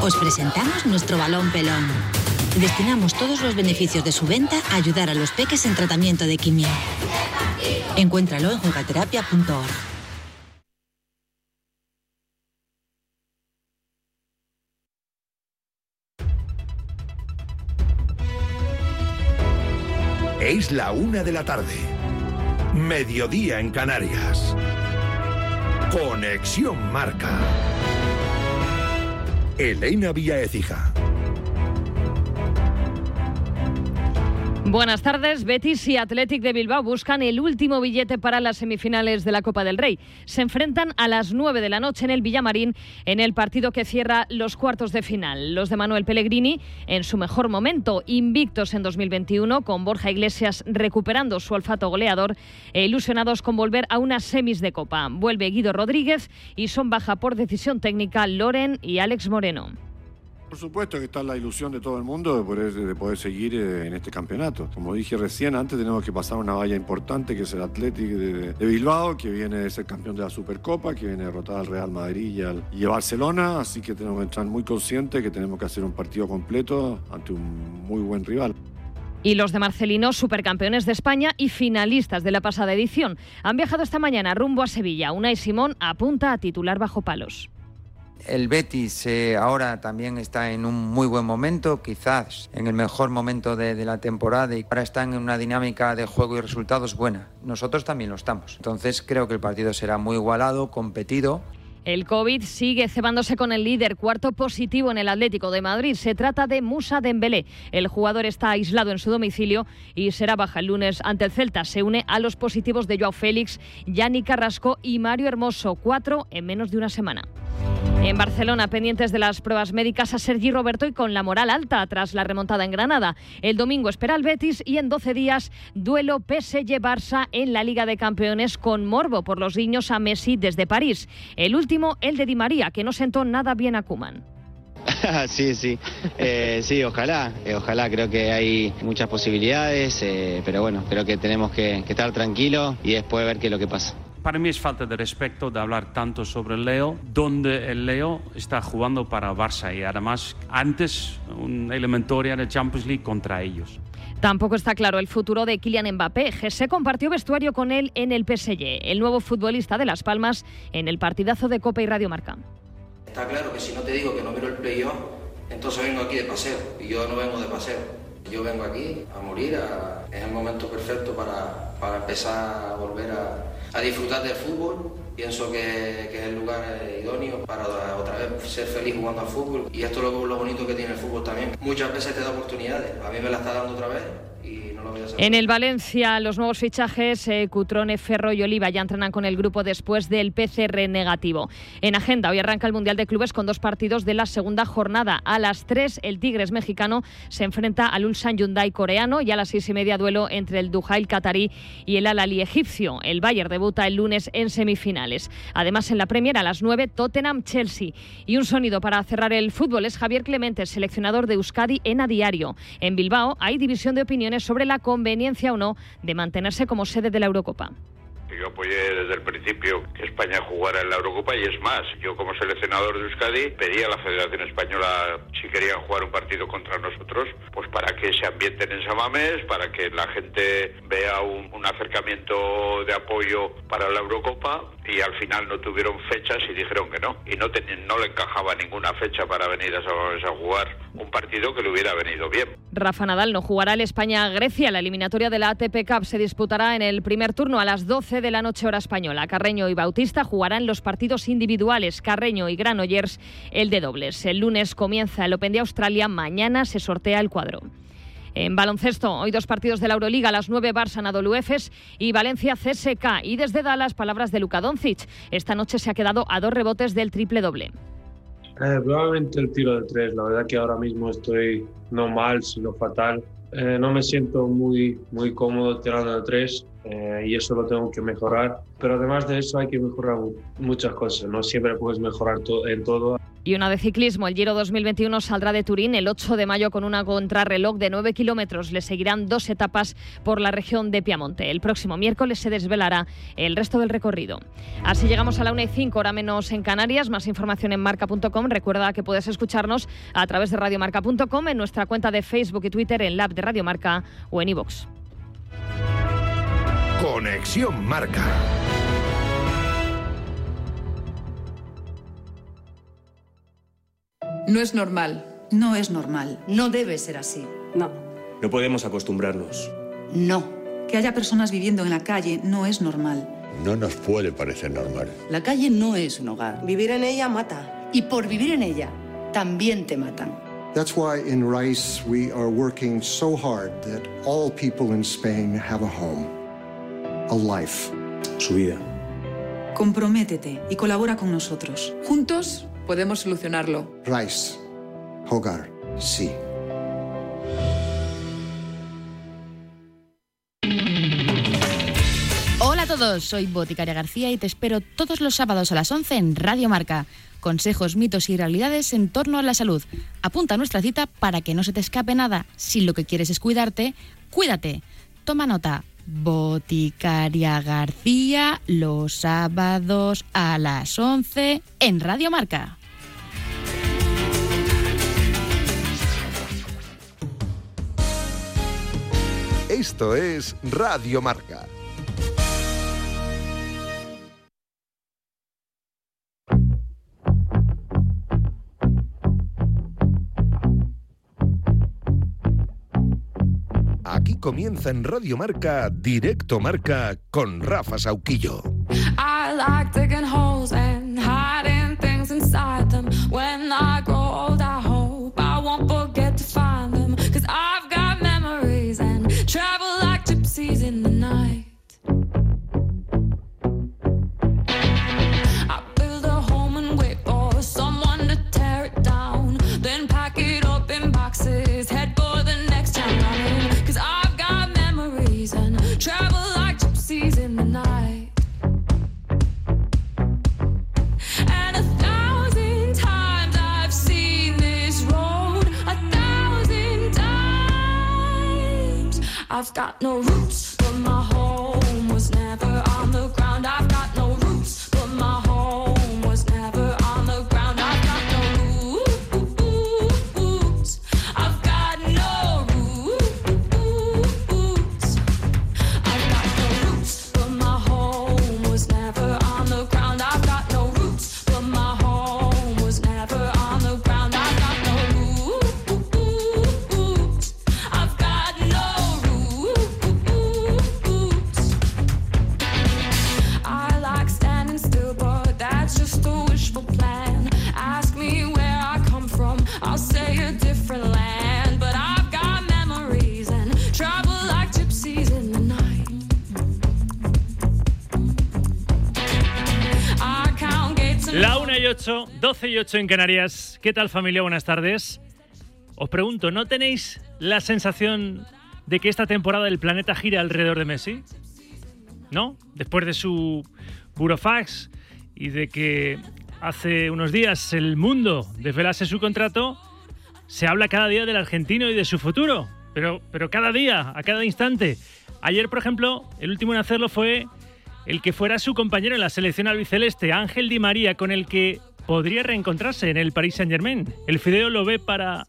Os presentamos nuestro balón pelón. Destinamos todos los beneficios de su venta a ayudar a los peques en tratamiento de quimio. Encuéntralo en jugaterapia.org. Es la 1 de la tarde. Mediodía en Canarias. Conexión Marca. Elena Vía Écija. Buenas tardes. Betis y Athletic de Bilbao buscan el último billete para las semifinales de la Copa del Rey. Se enfrentan a las 9 de la noche en el Villamarín en el partido que cierra los cuartos de final. Los de Manuel Pellegrini en su mejor momento, invictos en 2021, con Borja Iglesias recuperando su olfato goleador e ilusionados con volver a unas semis de Copa. Vuelve Guido Rodríguez y son baja por decisión técnica Loren y Alex Moreno. Por supuesto que está la ilusión de todo el mundo de poder seguir en este campeonato. Como dije recién, antes tenemos que pasar una valla importante, que es el Athletic de Bilbao, que viene de ser campeón de la Supercopa, que viene a derrotar al Real Madrid y a Barcelona, así que tenemos que estar muy conscientes que tenemos que hacer un partido completo ante un muy buen rival. Y los de Marcelino, supercampeones de España y finalistas de la pasada edición, han viajado esta mañana rumbo a Sevilla. Unai Simón apunta a titular bajo palos. El Betis ahora también está en un muy buen momento, quizás en el mejor momento de la temporada, y ahora están en una dinámica de juego y resultados buena. Nosotros también lo estamos. Entonces creo que el partido será muy igualado, competido. El COVID sigue cebándose con el líder, cuarto positivo en el Atlético de Madrid. Se trata de Moussa Dembélé. El jugador está aislado en su domicilio y será baja el lunes ante el Celta. Se une a los positivos de Joao Félix, Yannick Carrasco y Mario Hermoso, 4 en menos de una semana. En Barcelona, pendientes de las pruebas médicas a Sergi Roberto y con la moral alta tras la remontada en Granada. El domingo espera al Betis y en 12 días duelo PSG-Barça en la Liga de Campeones con morbo por los guiños a Messi desde París. El último, el de Di María, que no sentó nada bien a Koeman. Sí, sí, ojalá, creo que hay muchas posibilidades, pero bueno, creo que tenemos que estar tranquilos y después ver qué es lo que pasa. Para mí es falta de respeto de hablar tanto sobre el Leo, donde el Leo está jugando para Barça y además antes una eliminatoria de Champions League contra ellos. Tampoco está claro el futuro de Kylian Mbappé. José compartió vestuario con él en el PSG, el nuevo futbolista de Las Palmas, en el partidazo de Copa y Radio Marca. Está claro que si no te digo que no miro el playoff, entonces vengo aquí de paseo, y yo no vengo de paseo. Yo vengo aquí a morir, es el momento perfecto para empezar a volver a disfrutar del fútbol. Pienso que es el lugar idóneo para otra vez ser feliz jugando al fútbol. Y esto es lo bonito que tiene el fútbol también. Muchas veces te da oportunidades, a mí me la está dando otra vez. En el Valencia, los nuevos fichajes, Cutrone, Ferro y Oliva ya entrenan con el grupo después del PCR negativo. En agenda, hoy arranca el Mundial de Clubes con 2 partidos de la segunda jornada. A las 3, el Tigres mexicano se enfrenta al Ulsan Hyundai coreano, y a las 6:30 duelo entre el Duhail catarí y el Al-Ahly egipcio. El Bayern debuta el lunes en semifinales. Además, en la Premier, a las 9, Tottenham-Chelsea. Y un sonido para cerrar el fútbol es Javier Clemente, seleccionador de Euskadi en A Diario. En Bilbao hay división de opiniones sobre la conveniencia o no de mantenerse como sede de la Eurocopa. Yo apoyé desde el principio que España jugara en la Eurocopa y es más, yo como seleccionador de Euskadi pedí a la Federación Española si querían jugar un partido contra nosotros, pues para que se ambienten en San Mamés, para que la gente vea un acercamiento de apoyo para la Eurocopa, y al final no tuvieron fechas y dijeron que no, y no le encajaba ninguna fecha para venir a San Mamés a jugar un partido que le hubiera venido bien. Rafa Nadal no jugará el España-Grecia. La eliminatoria de la ATP Cup se disputará en el primer turno a las 12 de la noche hora española. Carreño y Bautista jugarán los partidos individuales, Carreño y Granollers el de dobles. El lunes comienza el Open de Australia, mañana se sortea el cuadro. En baloncesto, hoy 2 partidos de la Euroliga, a las 9 Barça Anadolu Efes y Valencia CSK. Y desde Dallas, palabras de Luka Doncic. Esta noche se ha quedado a 2 rebotes del triple doble. Probablemente el tiro de 3. La verdad que ahora mismo estoy no mal, sino fatal. No me siento muy cómodo tirando de 3 y eso lo tengo que mejorar. Pero además de eso hay que mejorar muchas cosas. No siempre puedes mejorar en todo. Y una de ciclismo, el Giro 2021 saldrá de Turín el 8 de mayo con una contrarreloj de 9 kilómetros. Le seguirán 2 etapas por la región de Piamonte. El próximo miércoles se desvelará el resto del recorrido. Así llegamos a la 1:05, hora menos en Canarias. Más información en marca.com. Recuerda que puedes escucharnos a través de radiomarca.com, en nuestra cuenta de Facebook y Twitter, en la app de Radio Marca o en iVoox. Conexión Marca. No es normal. No es normal. No debe ser así. No. No podemos acostumbrarnos. No. Que haya personas viviendo en la calle no es normal. No nos puede parecer normal. La calle no es un hogar. Vivir en ella mata. Y por vivir en ella, también te matan. That's why in Rice we are working so hard that all people in Spain have a home, a life. Su vida. Comprométete y colabora con nosotros. Juntos podemos solucionarlo. Rice, hogar, sí. Hola a todos, soy Boticaria García y te espero todos los sábados a las 11 en Radio Marca. Consejos, mitos y realidades en torno a la salud. Apunta a nuestra cita para que no se te escape nada. Si lo que quieres es cuidarte, cuídate. Toma nota. Boticaria García, los sábados a las 11 en Radio Marca. Esto es Radio Marca. Aquí comienza en Radio Marca, Directo Marca, con Rafa Sauquillo. I like digging holes and hiding things inside them. When I grow old, I hope I won't forget to find them. 'Cause I've got memories and travel like gypsies in the night. I build a home and wait for someone to tear it down. Then pack it up in boxes, head for the next town running. 'Cause I've got memories and travel like gypsies in the night. And 1,000 times I've seen this road, 1,000 times. I've got no roots, but my home was never on the ground. I've got no roots, but my home was never on the ground. I've got no roots. I've got no roots. I've got no roots, but my home was never on the ground. I've got no roots, but my home was never on the ground. I've got no roots. I've got no roots. I like standing still, but that's just a wishful plan. Ask me where I come from, I'll say a different land. But I've got memories and travel like gypsies in the night. I count gates and La 1:08, 12:08 en Canarias. ¿Qué tal, familia? Buenas tardes. Os pregunto, ¿no tenéis la sensación de que esta temporada el planeta gira alrededor de Messi? ¿No? Después de su burofax y de que hace unos días el mundo desvelase su contrato, se habla cada día del argentino y de su futuro. Pero cada día, a cada instante. Ayer, por ejemplo, el último en hacerlo fue el que fuera su compañero en la selección albiceleste, Ángel Di María, con el que podría reencontrarse en el Paris Saint-Germain. El Fideo lo ve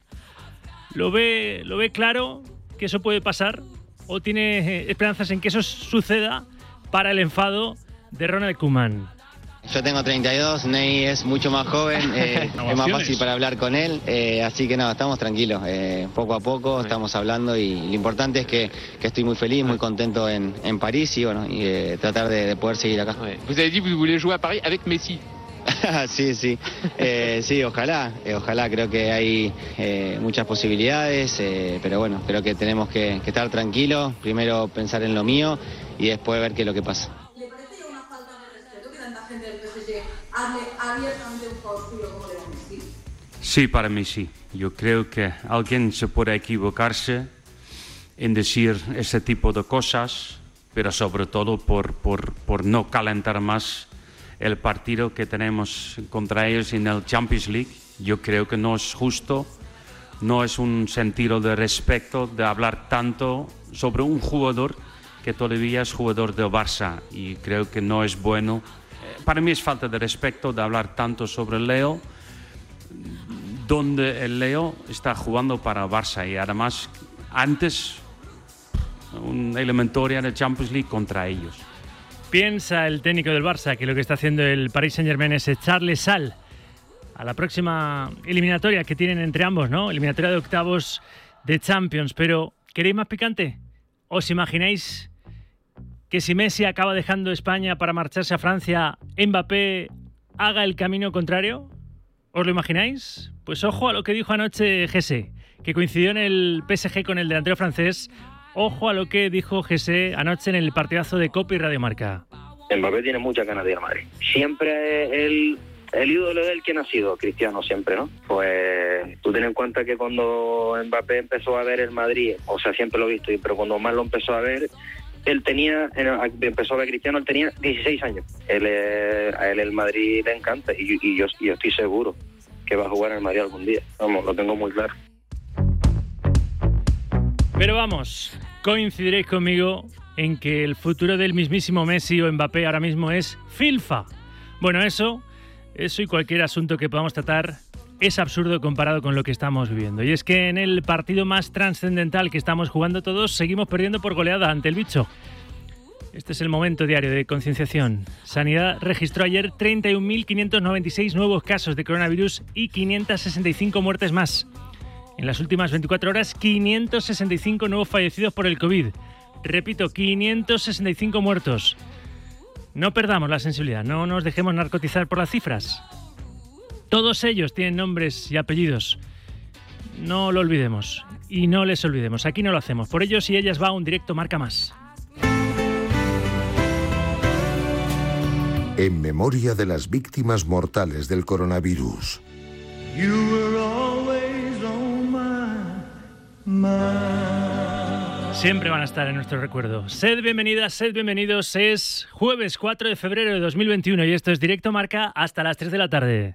claro que eso puede pasar, o tiene esperanzas en que eso suceda para el enfado de Ronald Koeman. Yo tengo 32, Ney es mucho más joven, es más fácil para hablar con él, así que no, estamos tranquilos, poco a poco estamos hablando y lo importante es que estoy muy feliz, muy contento en París y bueno, y tratar de poder seguir acá. Vous avez dit que vous vouliez jouer à Paris avec Messi. Sí, sí, ojalá, creo que hay muchas posibilidades, pero bueno, creo que tenemos que estar tranquilos, primero pensar en lo mío y después ver qué es lo que pasa. ¿Le parece una falta de respeto que tanta gente del PSG hable abiertamente un partido como de Messi? Sí, para mí sí. Yo creo que alguien se puede equivocarse en decir ese tipo de cosas, pero sobre todo por no calentar más el partido que tenemos contra ellos en el Champions League. Yo creo que no es justo, no es un sentido de respeto de hablar tanto sobre un jugador que todavía es jugador del Barça, y creo que no es bueno. Para mí es falta de respeto de hablar tanto sobre Leo, donde el Leo está jugando para Barça, y además antes una eliminatoria de Champions League contra ellos. Piensa el técnico del Barça que lo que está haciendo el Paris Saint-Germain es echarle sal a la próxima eliminatoria que tienen entre ambos, ¿no? Eliminatoria de octavos de Champions. Pero, ¿queréis más picante? ¿Os imagináis que si Messi acaba dejando España para marcharse a Francia, Mbappé haga el camino contrario? ¿Os lo imagináis? Pues ojo a lo que dijo anoche Jesse, que coincidió en el PSG con el delantero francés. Ojo a lo que dijo Jesse anoche en el partidazo de Copa y Radio Marca. Mbappé tiene muchas ganas de ir a Madrid. Siempre el ídolo de él, ¿quién ha sido? Cristiano siempre, ¿no? Pues tú ten en cuenta que cuando Mbappé empezó a ver el Madrid, o sea, siempre lo he visto, pero cuando más lo empezó a ver, empezó a ver Cristiano, él tenía 16 años. A él el Madrid le encanta y yo estoy seguro que va a jugar en el Madrid algún día. Vamos, lo tengo muy claro. Pero vamos, coincidiréis conmigo en que el futuro del mismísimo Messi o Mbappé ahora mismo es filfa. Bueno, eso y cualquier asunto que podamos tratar es absurdo comparado con lo que estamos viviendo. Y es que en el partido más trascendental que estamos jugando todos, seguimos perdiendo por goleada ante el bicho. Este es el momento diario de concienciación. Sanidad registró ayer 31.596 nuevos casos de coronavirus y 565 muertes más. En las últimas 24 horas, 565 nuevos fallecidos por el COVID. Repito, 565 muertos. No perdamos la sensibilidad, no nos dejemos narcotizar por las cifras. Todos ellos tienen nombres y apellidos. No lo olvidemos y no les olvidemos. Aquí no lo hacemos. Por ellos y ellas va un directo Marca Más. En memoria de las víctimas mortales del coronavirus. Siempre van a estar en nuestro recuerdo. Sed bienvenidas, sed bienvenidos. Es jueves 4 de febrero de 2021 y esto es Directo Marca hasta las 3 de la tarde.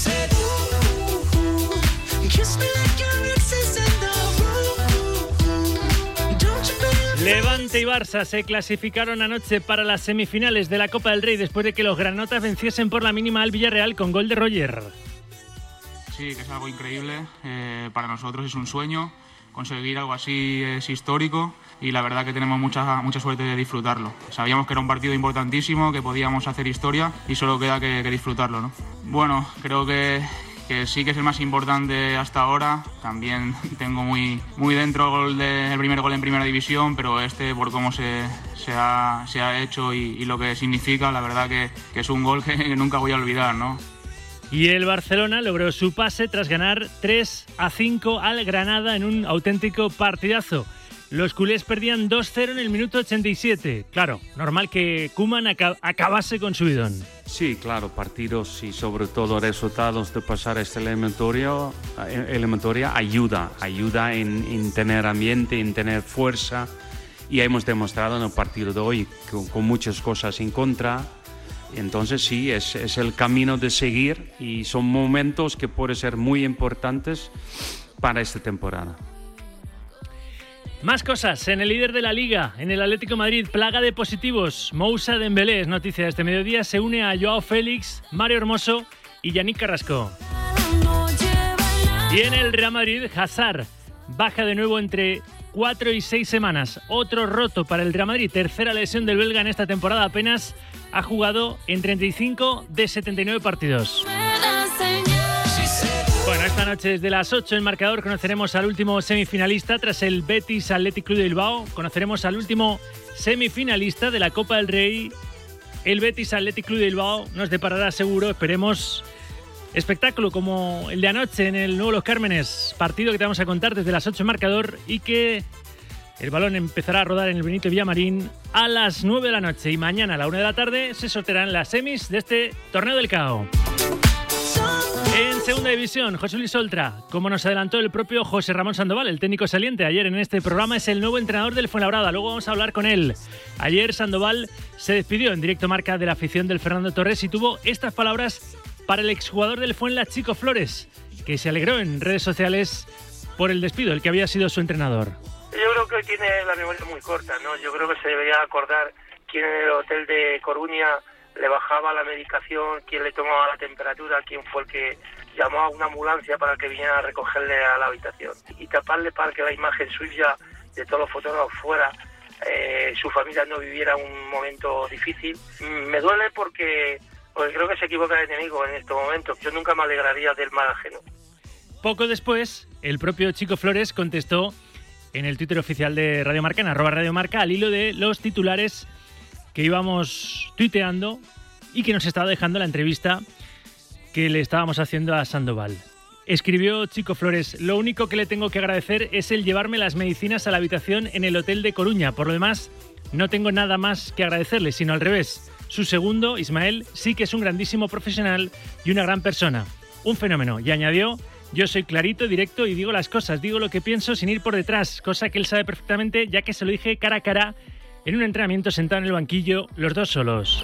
Levante y Barça se clasificaron anoche para las semifinales de la Copa del Rey después de que los granotas venciesen por la mínima al Villarreal con gol de Roger. Sí, que es algo increíble. Para nosotros es un sueño. Conseguir algo así es histórico y la verdad que tenemos mucha suerte de disfrutarlo. Sabíamos que era un partido importantísimo, que podíamos hacer historia y solo queda que disfrutarlo, ¿no? Bueno, creo que sí que es el más importante hasta ahora. También tengo muy dentro el primer gol en Primera División, pero por cómo se ha hecho y lo que significa, la verdad que es un gol que nunca voy a olvidar, ¿no? Y el Barcelona logró su pase tras ganar 3-5 al Granada en un auténtico partidazo. Los culés perdían 2-0 en el minuto 87. Claro, normal que Koeman acabase con su bidón. Sí, claro, partidos y sobre todo resultados de pasar esta eliminatoria ayuda en tener ambiente, en tener fuerza, y hemos demostrado en el partido de hoy con muchas cosas en contra. Entonces sí, es el camino de seguir y son momentos que pueden ser muy importantes para esta temporada. Más cosas en el líder de la Liga, en el Atlético de Madrid, plaga de positivos. Moussa Dembélé, es noticia de este mediodía, se une a Joao Félix, Mario Hermoso y Yannick Carrasco. Y en el Real Madrid, Hazard baja de nuevo entre 4 y 6 semanas. Otro roto para el Real Madrid, tercera lesión del belga en esta temporada, apenas ha jugado en 35 de 79 partidos. Bueno, esta noche desde las 8 en Marcador conoceremos al último semifinalista tras el Betis Athletic Club de Bilbao. Conoceremos al último semifinalista de la Copa del Rey. El Betis Athletic Club de Bilbao nos deparará seguro, esperemos, espectáculo como el de anoche en el Nuevo Los Cármenes. Partido que te vamos a contar desde las 8 en Marcador y que el balón empezará a rodar en el Benito Villamarín a las 9 de la noche. Y mañana a la 1 de la tarde se sortearán las semis de este Torneo del CAO. En segunda división, José Luis Oltra, como nos adelantó el propio José Ramón Sandoval, el técnico saliente ayer en este programa, es el nuevo entrenador del Fuenlabrada. Luego vamos a hablar con él. Ayer Sandoval se despidió en Directo Marca de la afición del Fernando Torres y tuvo estas palabras para el exjugador del Fuenla, Chico Flores, que se alegró en redes sociales por el despido, el que había sido su entrenador. Yo creo que hoy tiene la memoria muy corta, ¿no? Yo creo que se debería acordar quién en el hotel de Coruña le bajaba la medicación, quién le tomaba la temperatura, quién fue el que llamó a una ambulancia para que viniera a recogerle a la habitación. Y taparle para que la imagen suya de todos los fotógrafos fuera, su familia no viviera un momento difícil. Me duele porque creo que se equivoca el enemigo en estos momentos. Yo nunca me alegraría del mal ajeno. Poco después, el propio Chico Flores contestó en el Twitter oficial de Radio Marca, en @radiomarca, al hilo de los titulares que íbamos tuiteando y que nos estaba dejando la entrevista que le estábamos haciendo a Sandoval. Escribió Chico Flores: lo único que le tengo que agradecer es el llevarme las medicinas a la habitación en el hotel de Coruña. Por lo demás, no tengo nada más que agradecerle, sino al revés. Su segundo, Ismael, sí que es un grandísimo profesional y una gran persona. Un fenómeno. Y añadió: yo soy clarito, directo y digo las cosas, digo lo que pienso sin ir por detrás, cosa que él sabe perfectamente, ya que se lo dije cara a cara en un entrenamiento sentado en el banquillo, los dos solos.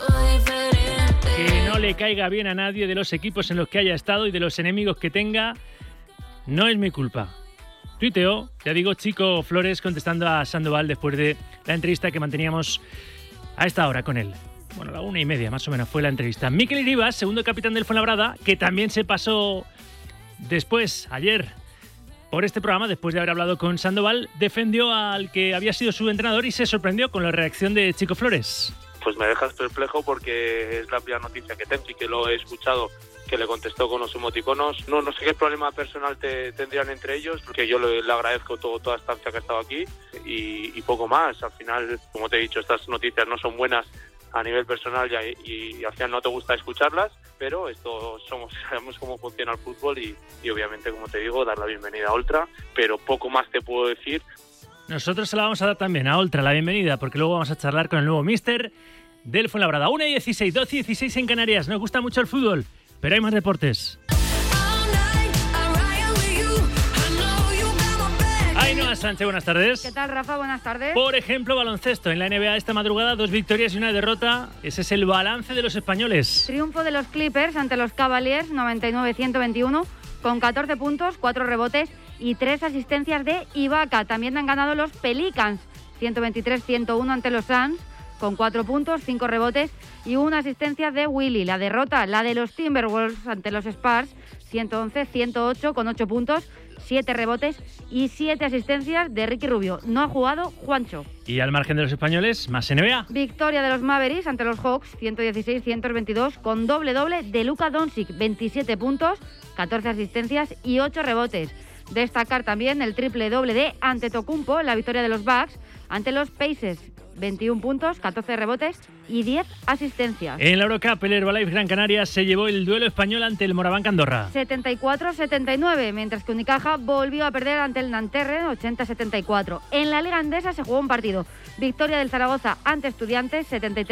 Que no le caiga bien a nadie de los equipos en los que haya estado y de los enemigos que tenga, no es mi culpa. Tuiteó, ya digo, Chico Flores contestando a Sandoval después de la entrevista que manteníamos a esta hora con él. Bueno, a la 1:30 más o menos fue la entrevista. Mikel Iribas, segundo capitán del Fuenlabrada, que también se pasó después, ayer, por este programa, después de haber hablado con Sandoval, defendió al que había sido su entrenador y se sorprendió con la reacción de Chico Flores. Pues me dejas perplejo porque es la primera noticia que tengo y que lo he escuchado, que le contestó con los emoticonos. No sé qué problema personal tendrían entre ellos, porque yo le agradezco toda estancia que ha estado aquí y poco más. Al final, como te he dicho, estas noticias no son buenas a nivel personal y al final no te gusta escucharlas, pero sabemos cómo funciona el fútbol y obviamente, como te digo, dar la bienvenida a Oltra, pero poco más te puedo decir. Nosotros se la vamos a dar también a Oltra la bienvenida, porque luego vamos a charlar con el nuevo míster del Fuenlabrada. 1:16, 12:16 en Canarias. Nos gusta mucho el fútbol, pero hay más deportes. Ainhoa Sánchez, buenas tardes. ¿Qué tal, Rafa? Buenas tardes. Por ejemplo, baloncesto. En la NBA esta madrugada, 2 victorias y una derrota. Ese es el balance de los españoles. Triunfo de los Clippers ante los Cavaliers, 99-121, con 14 puntos, 4 rebotes y 3 asistencias de Ibaka. También han ganado los Pelicans, 123-101 ante los Suns, con 4 puntos, 5 rebotes y una asistencia de Willy. La derrota, la de los Timberwolves ante los Spurs, 111-108, con 8 puntos, 7 rebotes y 7 asistencias de Ricky Rubio. No ha jugado Juancho. Y al margen de los españoles, más NBA. Victoria de los Mavericks ante los Hawks, 116-122, con doble de Luka Doncic, 27 puntos, 14 asistencias y 8 rebotes. Destacar también el triple doble de Antetokounmpo en la victoria de los Bucks ante los Pacers, 21 puntos, 14 rebotes y 10 asistencias. En la Eurocup, el Herbalife Gran Canaria se llevó el duelo español ante el Moraván Andorra. 74-79, mientras que Unicaja volvió a perder ante el Nanterre, 80-74. En la Liga Andesa se jugó un partido. Victoria del Zaragoza ante Estudiantes,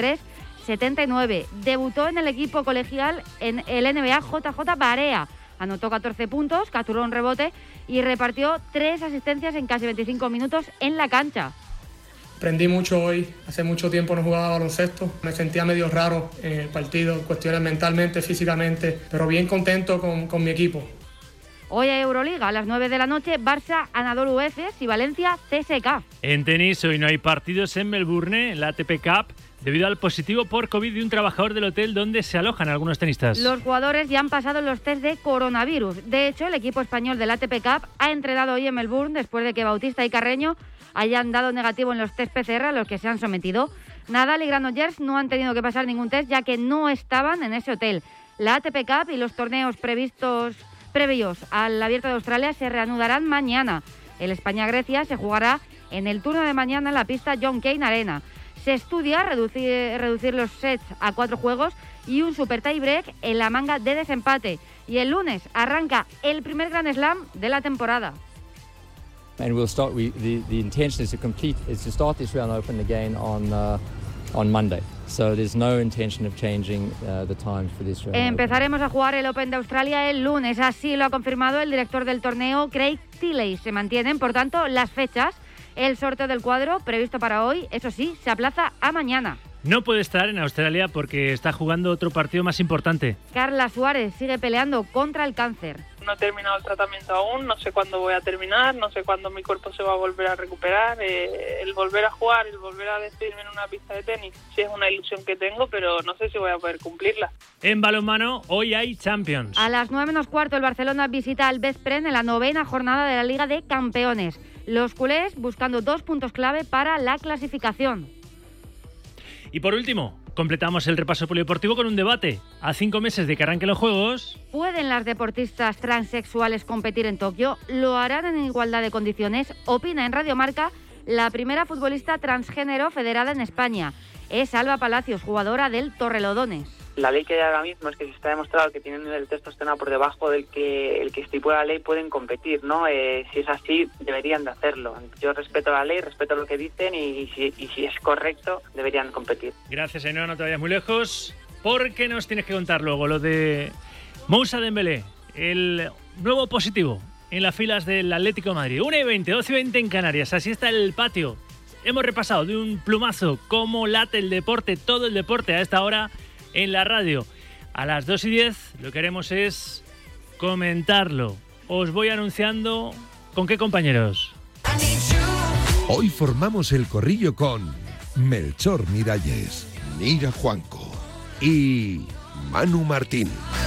73-79. Debutó en el equipo colegial en el NBA JJ Barea. Anotó 14 puntos, capturó un rebote y repartió 3 asistencias en casi 25 minutos en la cancha. Aprendí mucho hoy, hace mucho tiempo no jugaba baloncesto, me sentía medio raro en el partido, cuestiones mentalmente, físicamente, pero bien contento con mi equipo. Hoy hay Euroliga, a las 9 de la noche, Barça, Anadolu Efes y Valencia, CSKA. En tenis, hoy no hay partidos en Melbourne, en la ATP Cup, debido al positivo por COVID de un trabajador del hotel donde se alojan algunos tenistas. Los jugadores ya han pasado los test de coronavirus. De hecho, el equipo español del ATP Cup ha entrenado hoy en Melbourne después de que Bautista y Carreño hayan dado negativo en los test PCR a los que se han sometido. Nadal y Granollers no han tenido que pasar ningún test ya que no estaban en ese hotel. La ATP Cup y los torneos previos al Abierto de Australia se reanudarán mañana. El España-Grecia se jugará en el turno de mañana en la pista John Cain Arena. Se estudia reducir los sets a 4 juegos y un super tie break en la manga de desempate. Y el lunes arranca el primer Grand Slam de la temporada. And we'll start. The intention is to start this round open again on Monday. So there's no intention of changing the times for this round. Empezaremos a jugar el Open de Australia el lunes, así lo ha confirmado el director del torneo, Craig Tilley. Se mantienen, por tanto, las fechas. El sorteo del cuadro, previsto para hoy, eso sí, se aplaza a mañana. No puede estar en Australia porque está jugando otro partido más importante. Carla Suárez sigue peleando contra el cáncer. No he terminado el tratamiento aún, no sé cuándo voy a terminar, no sé cuándo mi cuerpo se va a volver a recuperar. El volver a jugar, el volver a despedirme en una pista de tenis, sí es una ilusión que tengo, pero no sé si voy a poder cumplirla. En balonmano, hoy hay Champions. A las 9:15 el Barcelona visita al Veszprém en la 9ª jornada de la Liga de Campeones. Los culés buscando 2 puntos clave para la clasificación. Y por último, completamos el repaso polideportivo con un debate. A 5 meses de que arranquen los Juegos... ¿Pueden las deportistas transexuales competir en Tokio? ¿Lo harán en igualdad de condiciones? Opina en Radio Marca la primera futbolista transgénero federada en España. Es Alba Palacios, jugadora del Torrelodones. La ley que hay ahora mismo es que si está demostrado que tienen un nivel de testosterona por debajo del que el que estipula la ley, pueden competir, ¿no? Si es así, deberían de hacerlo. Yo respeto la ley, respeto lo que dicen y si es correcto, deberían competir. Gracias, Ainhoa, no te vayas muy lejos, porque nos tienes que contar luego lo de Moussa Dembélé, el nuevo positivo en las filas del Atlético de Madrid. 1:20, 12:20 en Canarias, así está el patio. Hemos repasado de un plumazo cómo late el deporte, todo el deporte a esta hora en la radio. A las 2:10 lo que haremos es comentarlo. Os voy anunciando con qué compañeros. Hoy formamos el corrillo con Melchor Miralles, Mira Juanco y Manu Martín.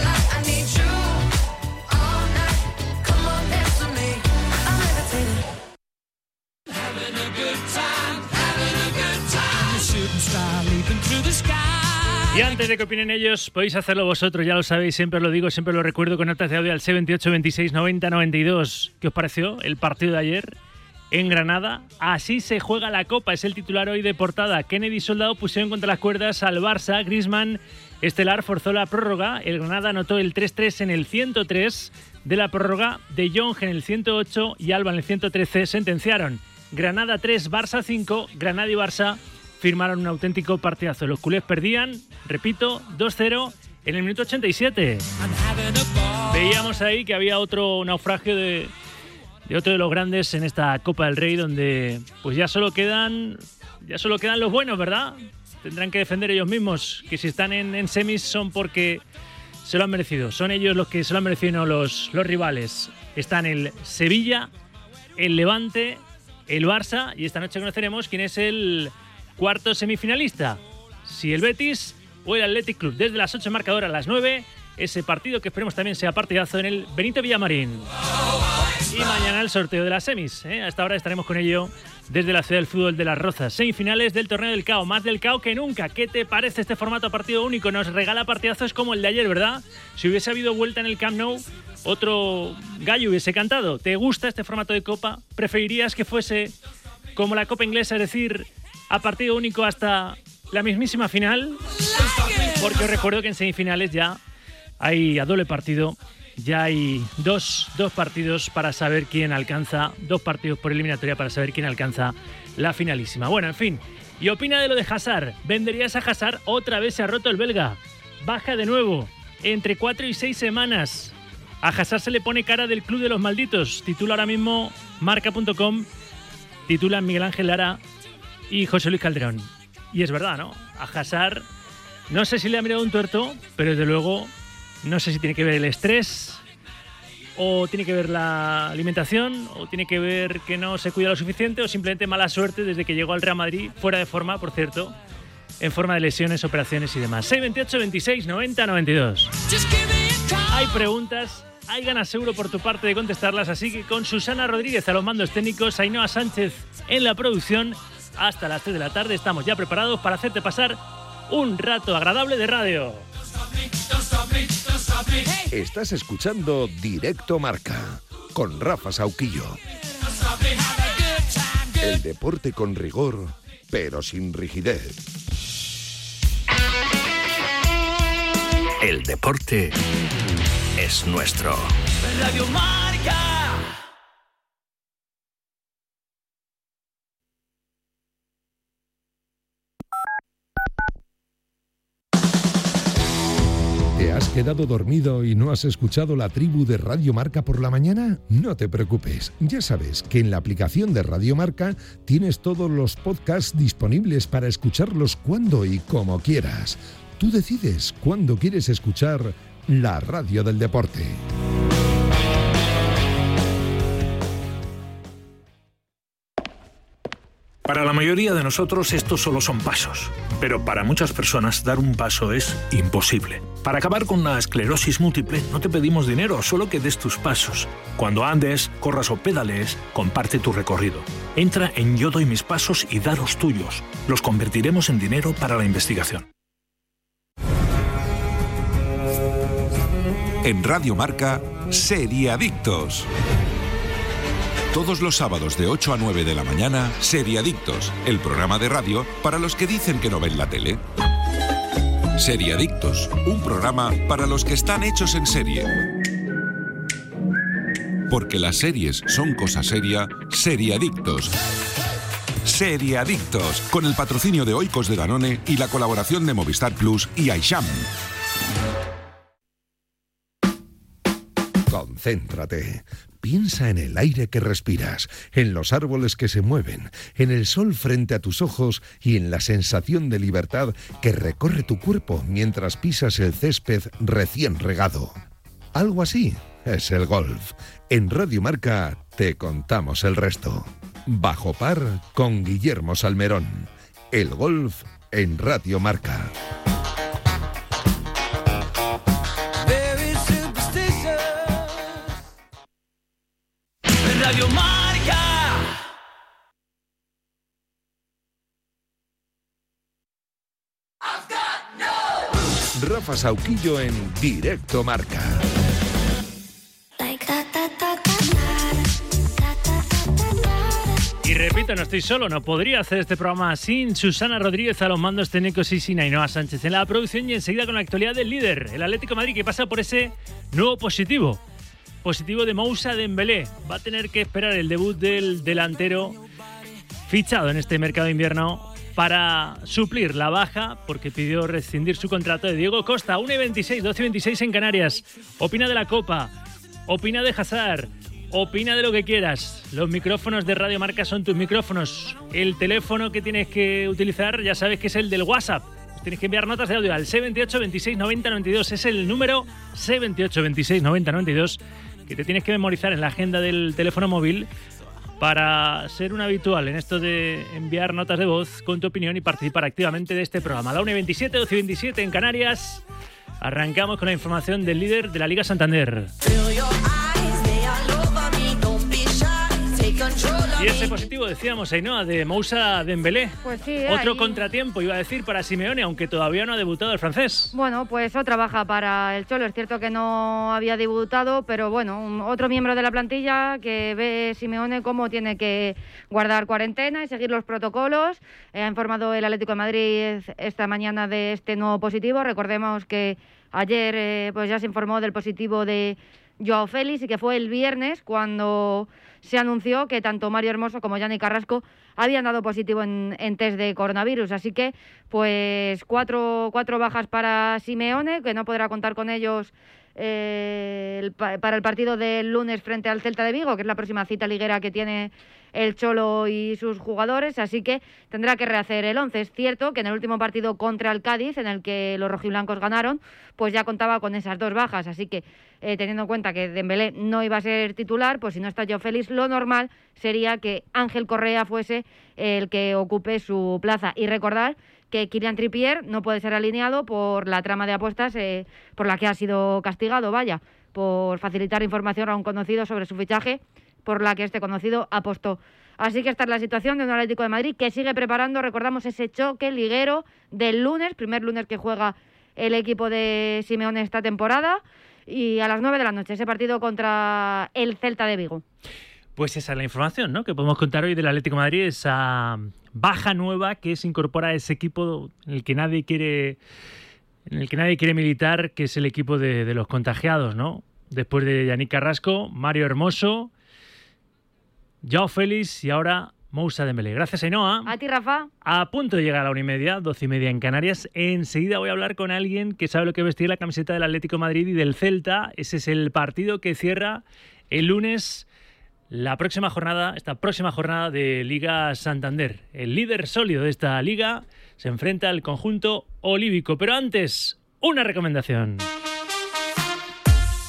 Y antes de que opinen ellos, podéis hacerlo vosotros, ya lo sabéis, siempre os lo digo, siempre lo recuerdo con notas de audio al 78 26 90 92. ¿Qué os pareció el partido de ayer en Granada? Así se juega la Copa, es el titular hoy de portada. Kennedy y Soldado pusieron contra las cuerdas al Barça, Griezmann estelar forzó la prórroga, el Granada anotó el 3-3 en el 103 de la prórroga, De Jong en el 108 y Alba en el 113 sentenciaron. Granada 3, Barça 5, Granada y Barça firmaron un auténtico partidazo. Los culés perdían, repito, 2-0 en el minuto 87. Veíamos ahí que había otro naufragio de otro de los grandes en esta Copa del Rey, donde pues ya solo quedan los buenos, ¿verdad? Tendrán que defender ellos mismos, que si están en semis son porque se lo han merecido. Son ellos los que se lo han merecido, no los rivales. Están el Sevilla, el Levante, el Barça, y esta noche conoceremos quién es el cuarto semifinalista, si el Betis o el Athletic Club. Desde las 8 marcador a las 9, ese partido que esperemos también sea partidazo en el Benito Villamarín. Y mañana el sorteo de las semis, ¿eh? A esta hora estaremos con ello desde la ciudad del fútbol de Las Rozas. Semifinales del torneo del CAO, más del CAO que nunca. ¿Qué te parece este formato a partido único? Nos regala partidazos como el de ayer, ¿verdad? Si hubiese habido vuelta en el Camp Nou, otro gallo hubiese cantado. ¿Te gusta este formato de Copa? ¿Preferirías que fuese como la Copa inglesa, es decir, a partido único hasta la mismísima final? Porque os recuerdo que en semifinales ya hay a doble partido, ya hay dos partidos para saber quién alcanza, 2 partidos por eliminatoria para saber quién alcanza la finalísima. Bueno, en fin, y opina de lo de Hazard. ¿Venderías a Hazard? Otra vez se ha roto el belga, baja de nuevo, entre 4 y 6 semanas. A Hazard se le pone cara del club de los malditos, titula ahora mismo marca.com, titula Miguel Ángel Lara y José Luis Calderón. Y es verdad, ¿no? A Hazard, no sé si le ha mirado un tuerto, pero desde luego no sé si tiene que ver el estrés, o tiene que ver la alimentación, o tiene que ver que no se cuida lo suficiente, o simplemente mala suerte desde que llegó al Real Madrid, fuera de forma, por cierto, en forma de lesiones, operaciones y demás. 628 26 90 92. Hay preguntas, hay ganas seguro por tu parte de contestarlas, así que con Susana Rodríguez a los mandos técnicos, Ainhoa Sánchez en la producción, hasta las 3 de la tarde estamos ya preparados para hacerte pasar un rato agradable de radio. Estás escuchando Directo Marca con Rafa Sauquillo. El deporte con rigor, pero sin rigidez. El deporte es nuestro. Radio Marca. ¿Te has quedado dormido y no has escuchado la tribu de Radio Marca por la mañana? No te preocupes, ya sabes que en la aplicación de Radio Marca tienes todos los podcasts disponibles para escucharlos cuando y como quieras. Tú decides cuándo quieres escuchar la radio del deporte. Para la mayoría de nosotros estos solo son pasos, pero para muchas personas dar un paso es imposible. Para acabar con la esclerosis múltiple no te pedimos dinero, solo que des tus pasos. Cuando andes, corras o pedalees, comparte tu recorrido. Entra en Yo Doy Mis Pasos y da los tuyos. Los convertiremos en dinero para la investigación. En Radio Marca, Seriadictos. Todos los sábados de 8 a 9 de la mañana, Seriadictos, el programa de radio para los que dicen que no ven la tele. Seriadictos, un programa para los que están hechos en serie. Porque las series son cosa seria, Seriadictos. Seriadictos, con el patrocinio de Oikos de Danone y la colaboración de Movistar Plus y Aisham. Concéntrate. Piensa en el aire que respiras, en los árboles que se mueven, en el sol frente a tus ojos y en la sensación de libertad que recorre tu cuerpo mientras pisas el césped recién regado. Algo así es el golf. En Radio Marca te contamos el resto. Bajo par con Guillermo Salmerón. El golf en Radio Marca. Radio Marca. Rafa Sauquillo en Directo Marca. Y repito, no estoy solo, no podría hacer este programa sin Susana Rodríguez a los mandos técnicos y sin Ainhoa Sánchez en la producción, y enseguida con la actualidad del líder, el Atlético de Madrid, que pasa por ese nuevo positivo de Moussa Dembélé. Va a tener que esperar el debut del delantero fichado en este mercado de invierno para suplir la baja, porque pidió rescindir su contrato, de Diego Costa. 1:26, 12:26 en Canarias. Opina de la Copa, opina de Hazard, opina de lo que quieras. Los micrófonos de Radio Marca son tus micrófonos. El teléfono que tienes que utilizar ya sabes que es el del WhatsApp. Tienes que enviar notas de audio al 628 26 90 92. Es el número 628 26 90 92 que te tienes que memorizar en la agenda del teléfono móvil para ser un habitual en esto de enviar notas de voz con tu opinión y participar activamente de este programa. La 1:27, 12:27 en Canarias. Arrancamos con la información del líder de la Liga Santander. Y ese positivo, decíamos, Ainhoa, de Moussa Dembélé. Pues sí, otro contratiempo, iba a decir, para Simeone, aunque todavía no ha debutado el francés. Bueno, pues otra baja para el Cholo. Es cierto que no había debutado, pero bueno, otro miembro de la plantilla que ve Simeone cómo tiene que guardar cuarentena y seguir los protocolos. Ha informado el Atlético de Madrid esta mañana de este nuevo positivo. Recordemos que ayer pues ya se informó del positivo de Joao Félix y que fue el viernes cuando se anunció que tanto Mario Hermoso como Yannick Carrasco habían dado positivo en test de coronavirus. Así que, pues, cuatro bajas para Simeone, que no podrá contar con ellos para el partido del lunes frente al Celta de Vigo, que es la próxima cita liguera que tiene el Cholo y sus jugadores, así que tendrá que rehacer el 11. Es cierto que en el último partido contra el Cádiz, en el que los rojiblancos ganaron, pues ya contaba con esas dos bajas, así que teniendo en cuenta que Dembélé no iba a ser titular, pues si no está Joao Félix, lo normal sería que Ángel Correa fuese el que ocupe su plaza. Y recordar que Kylian Trippier no puede ser alineado por la trama de apuestas por la que ha sido castigado, por facilitar información a un conocido sobre su fichaje, por la que este conocido apostó. Así que esta es la situación de un Atlético de Madrid que sigue preparando, recordamos, ese choque liguero del lunes, primer lunes que juega el equipo de Simeone esta temporada, y a las 9 de la noche ese partido contra el Celta de Vigo. Pues esa es la información, ¿no?, que podemos contar hoy del Atlético de Madrid, esa baja nueva que se incorpora a ese equipo en el que nadie quiere militar, que es el equipo de los contagiados, ¿no? Después de Yannick Carrasco, Mario Hermoso, Joao Félix y ahora Moussa Dembélé. Gracias, Ainhoa. A ti, Rafa. A punto de llegar a la 1:30, 12:30 en Canarias. Enseguida voy a hablar con alguien que sabe lo que vestir la camiseta del Atlético de Madrid y del Celta. Ese es el partido que cierra el lunes esta próxima jornada de Liga Santander. El líder sólido de esta liga se enfrenta al conjunto olívico. Pero antes, una recomendación.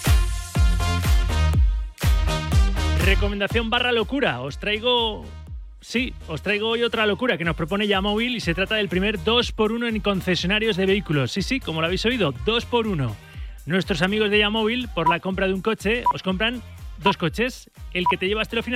Recomendación / locura. Os traigo Sí, os traigo hoy otra locura que nos propone Yamóvil y se trata del primer 2x1 en concesionarios de vehículos. Sí, como lo habéis oído, 2x1. Nuestros amigos de Yamóvil, por la compra de un coche, os compran 2 coches. El que te llevas te lo financia